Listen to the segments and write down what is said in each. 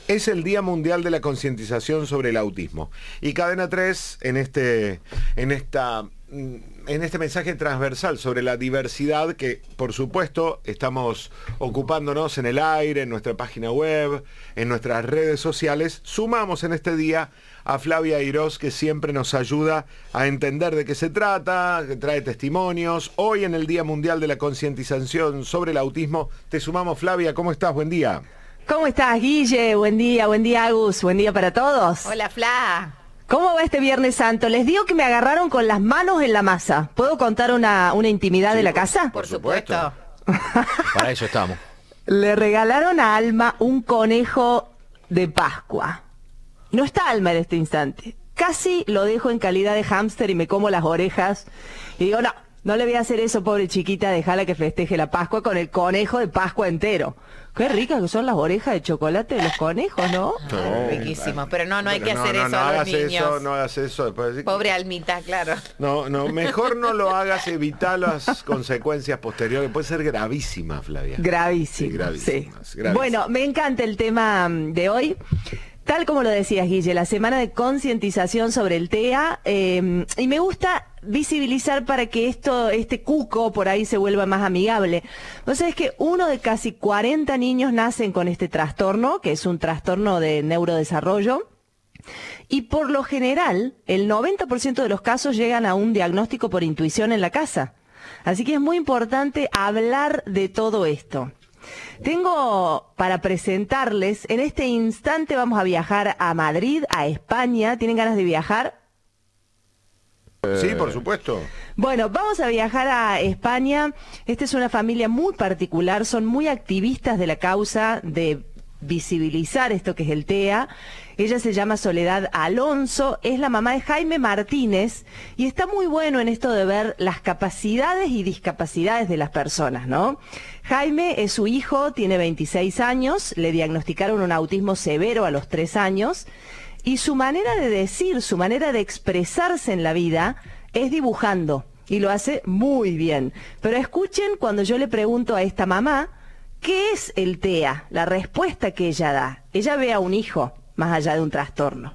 es el Día Mundial de la Concientización sobre el Autismo. Y Cadena 3, en este mensaje transversal sobre la diversidad que, por supuesto, estamos ocupándonos en el aire, en nuestra página web, en nuestras redes sociales, sumamos en este día a Flavia Eirós, que siempre nos ayuda a entender de qué se trata, que trae testimonios. Hoy, en el Día Mundial de la Concientización sobre el Autismo, te sumamos. Flavia, ¿cómo estás? Buen día. ¿Cómo estás, Guille? Buen día, Agus, buen día para todos. Hola, Fla. ¿Cómo va este Viernes Santo? Les digo que me agarraron con las manos en la masa. ¿Puedo contar una intimidad de la casa? Por supuesto. Para eso estamos. Le regalaron a Alma un conejo de Pascua. No está Alma en este instante. Casi lo dejo en calidad de hámster y me como las orejas. Y digo, no le voy a hacer eso, pobre chiquita, déjala que festeje la Pascua con el conejo de Pascua entero. Qué ricas que son las orejas de chocolate de los conejos, ¿no? Riquísimo, pero no hay que hacer eso a los niños. No hagas eso. Después. Pobre Almita, claro. No, mejor no lo hagas, evita las consecuencias posteriores. Puede ser gravísima, Flavia. Gravísima, sí. Gravísima. Bueno, me encanta el tema de hoy. Tal como lo decías, Guille, la semana de concientización sobre el TEA, y me gusta visibilizar para que este cuco por ahí se vuelva más amigable. Vos sabés que uno de casi 40 niños nacen con este trastorno, que es un trastorno de neurodesarrollo, y por lo general, el 90% de los casos llegan a un diagnóstico por intuición en la casa. Así que es muy importante hablar de todo esto. Tengo para presentarles, en este instante vamos a viajar a Madrid, a España. ¿Tienen ganas de viajar? Sí, por supuesto. Bueno, vamos a viajar a España. Esta es una familia muy particular, son muy activistas de la causa de visibilizar esto que es el TEA. Ella se llama Soledad Alonso, es la mamá de Jaime Martínez y está muy bueno en esto de ver las capacidades y discapacidades de las personas, ¿no? Jaime es su hijo, tiene 26 años, le diagnosticaron un autismo severo a los 3 años y su manera de decir, su manera de expresarse en la vida es dibujando y lo hace muy bien. Pero escuchen cuando yo le pregunto a esta mamá, ¿qué es el TEA? La respuesta que ella da. Ella ve a un hijo, más allá de un trastorno.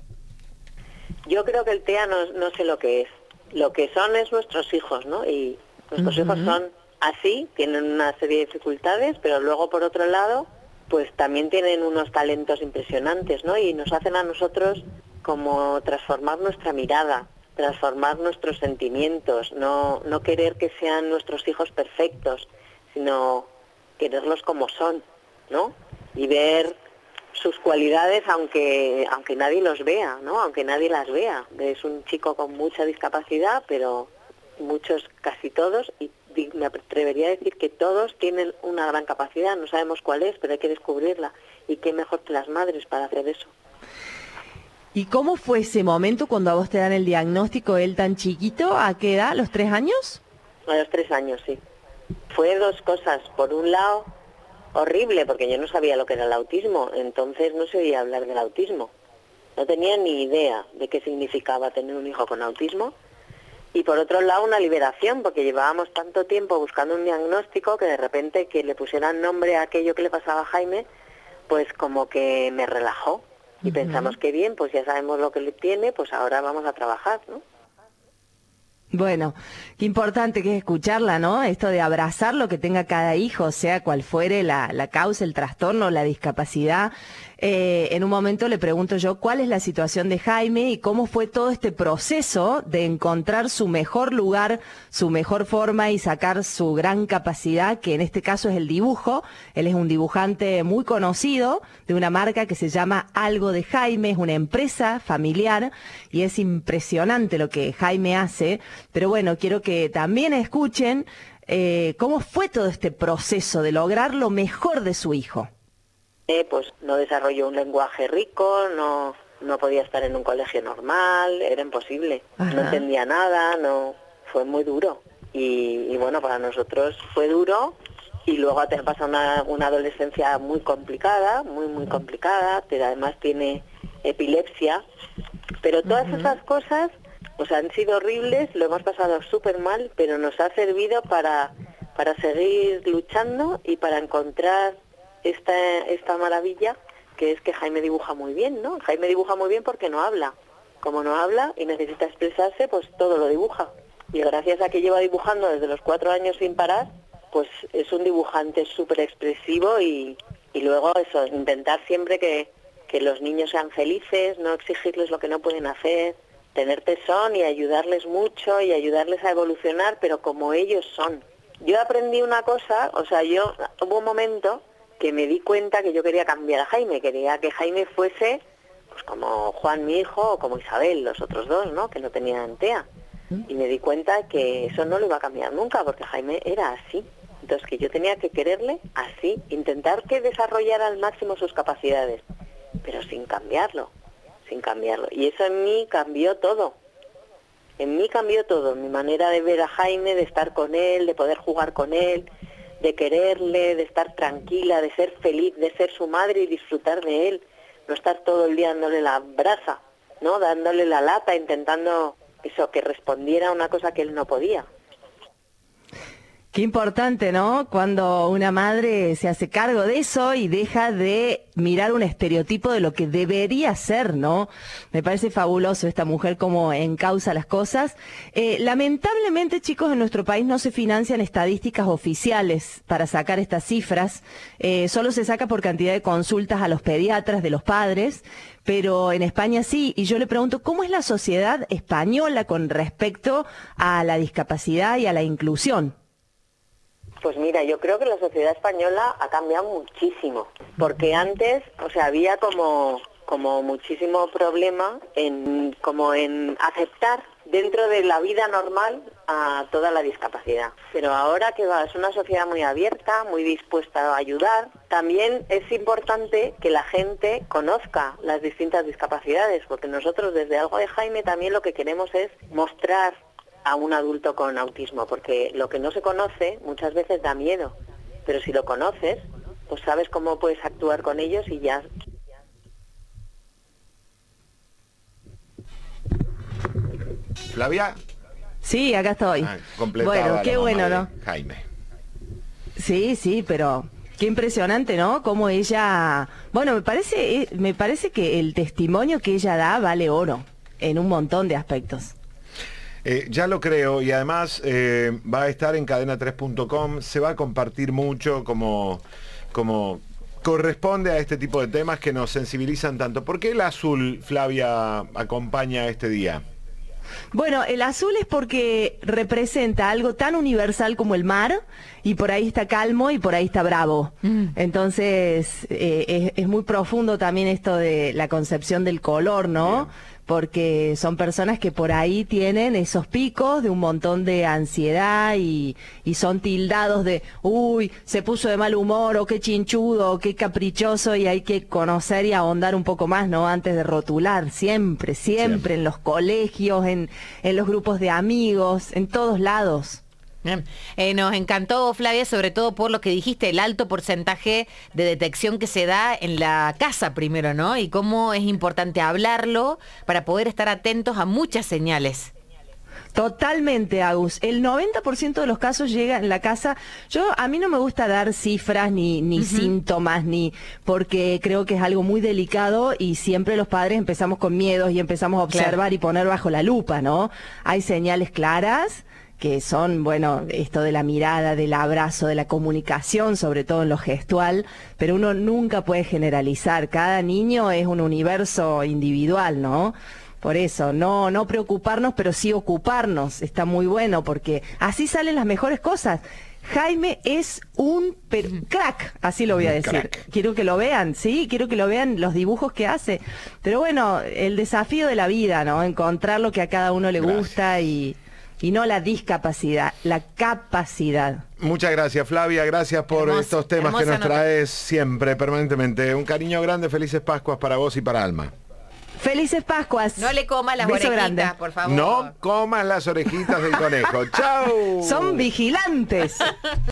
Yo creo que el TEA no sé lo que es. Lo que son es nuestros hijos, ¿no? Y nuestros hijos son así, tienen una serie de dificultades, pero luego, por otro lado, pues también tienen unos talentos impresionantes, ¿no? Y nos hacen a nosotros como transformar nuestra mirada, transformar nuestros sentimientos, no querer que sean nuestros hijos perfectos, sino quererlos como son, ¿no? Y ver sus cualidades aunque nadie los vea, ¿no? Aunque nadie las vea. Es un chico con mucha discapacidad, pero muchos, casi todos, y me atrevería a decir que todos tienen una gran capacidad, no sabemos cuál es, pero hay que descubrirla. Y qué mejor que las madres para hacer eso. ¿Y cómo fue ese momento cuando a vos te dan el diagnóstico, él tan chiquito? ¿A qué edad? ¿Los 3 años? A los 3 años, sí. Fue dos cosas. Por un lado, horrible, porque yo no sabía lo que era el autismo, entonces no se oía hablar del autismo. No tenía ni idea de qué significaba tener un hijo con autismo. Y por otro lado, una liberación, porque llevábamos tanto tiempo buscando un diagnóstico que de repente que le pusieran nombre a aquello que le pasaba a Jaime, pues como que me relajó. Y pensamos que bien, pues ya sabemos lo que le tiene, pues ahora vamos a trabajar, ¿no? Bueno, qué importante que es escucharla, ¿no? Esto de abrazar lo que tenga cada hijo, sea cual fuere la causa, el trastorno, la discapacidad. En un momento le pregunto yo cuál es la situación de Jaime y cómo fue todo este proceso de encontrar su mejor lugar, su mejor forma y sacar su gran capacidad, que en este caso es el dibujo. Él es un dibujante muy conocido de una marca que se llama Algo de Jaime, es una empresa familiar y es impresionante lo que Jaime hace. Pero bueno, quiero que también escuchen cómo fue todo este proceso de lograr lo mejor de su hijo. Pues no desarrolló un lenguaje rico, no podía estar en un colegio normal, era imposible. Ajá. No entendía nada, fue muy duro. Y bueno, para nosotros fue duro y luego te pasa una adolescencia muy complicada, muy complicada, pero además tiene epilepsia. Pero todas esas cosas pues han sido horribles, lo hemos pasado súper mal, pero nos ha servido para seguir luchando y para encontrar esta maravilla que es que Jaime dibuja muy bien, ¿no? Jaime dibuja muy bien porque no habla. Como no habla y necesita expresarse, pues todo lo dibuja. Y gracias a que lleva dibujando desde los 4 años sin parar, pues es un dibujante súper expresivo y luego eso, intentar siempre que los niños sean felices, no exigirles lo que no pueden hacer, tener tesón y ayudarles mucho y ayudarles a evolucionar, pero como ellos son. Yo aprendí una cosa, o sea, hubo un momento que me di cuenta que yo quería cambiar a Jaime, quería que Jaime fuese pues como Juan, mi hijo, o como Isabel, los otros dos, ¿no?, que no tenían TEA. Y me di cuenta que eso no lo iba a cambiar nunca, porque Jaime era así. Entonces que yo tenía que quererle así, intentar que desarrollara al máximo sus capacidades, pero sin cambiarlo. Y eso en mí cambió todo. Mi manera de ver a Jaime, de estar con él, de poder jugar con él, de quererle, de estar tranquila, de ser feliz, de ser su madre y disfrutar de él. No estar todo el día dándole la brasa, ¿no? Dándole la lata, intentando eso, que respondiera a una cosa que él no podía. Qué importante, ¿no? Cuando una madre se hace cargo de eso y deja de mirar un estereotipo de lo que debería ser, ¿no? Me parece fabuloso esta mujer como encausa las cosas. Lamentablemente, chicos, en nuestro país no se financian estadísticas oficiales para sacar estas cifras. Solo se saca por cantidad de consultas a los pediatras de los padres, pero en España sí. Y yo le pregunto, ¿cómo es la sociedad española con respecto a la discapacidad y a la inclusión? Pues mira, yo creo que la sociedad española ha cambiado muchísimo, porque antes, o sea, había como muchísimo problema en aceptar dentro de la vida normal a toda la discapacidad. Pero ahora que va, es una sociedad muy abierta, muy dispuesta a ayudar. También es importante que la gente conozca las distintas discapacidades, porque nosotros desde Algo de Jaime también lo que queremos es mostrar a un adulto con autismo, porque lo que no se conoce muchas veces da miedo, pero si lo conoces, pues sabes cómo puedes actuar con ellos y ya. ¿Flavia? Sí, acá estoy. Bueno, qué bueno, ¿no? Jaime. Sí, pero qué impresionante, ¿no? Cómo ella, bueno, me parece que el testimonio que ella da vale oro en un montón de aspectos. Ya lo creo, y además va a estar en cadena3.com, se va a compartir mucho como corresponde a este tipo de temas que nos sensibilizan tanto. ¿Por qué el azul, Flavia, acompaña este día? Bueno, el azul es porque representa algo tan universal como el mar, y por ahí está calmo y por ahí está bravo. Entonces es muy profundo también esto de la concepción del color, ¿no? Bien. Porque son personas que por ahí tienen esos picos de un montón de ansiedad y son tildados de, uy, se puso de mal humor, o qué chinchudo, o qué caprichoso, y hay que conocer y ahondar un poco más, ¿no? Antes de rotular, siempre, en los colegios, en los grupos de amigos, en todos lados. Bien. Nos encantó, Flavia, sobre todo por lo que dijiste, el alto porcentaje de detección que se da en la casa primero, ¿no? Y cómo es importante hablarlo para poder estar atentos a muchas señales. Totalmente, Agus. El 90% de los casos llega en la casa. A mí no me gusta dar cifras ni síntomas, porque creo que es algo muy delicado y siempre los padres empezamos con miedos y empezamos a observar y poner bajo la lupa, ¿no? Hay señales claras que son, bueno, esto de la mirada, del abrazo, de la comunicación, sobre todo en lo gestual, pero uno nunca puede generalizar. Cada niño es un universo individual, ¿no? Por eso, no preocuparnos, pero sí ocuparnos. Está muy bueno, porque así salen las mejores cosas. Jaime es un crack, así lo voy a decir. Crack. Quiero que lo vean, sí, quiero que lo vean los dibujos que hace. Pero bueno, el desafío de la vida, ¿no? Encontrar lo que a cada uno le gusta y no la discapacidad, la capacidad. Muchas gracias, Flavia, gracias por estos temas que nos traes siempre, permanentemente. Un cariño grande, felices Pascuas para vos y para Alma. Felices Pascuas. No le comas las orejitas, grande. Por favor. No comas las orejitas del conejo. ¡Chao! Son vigilantes.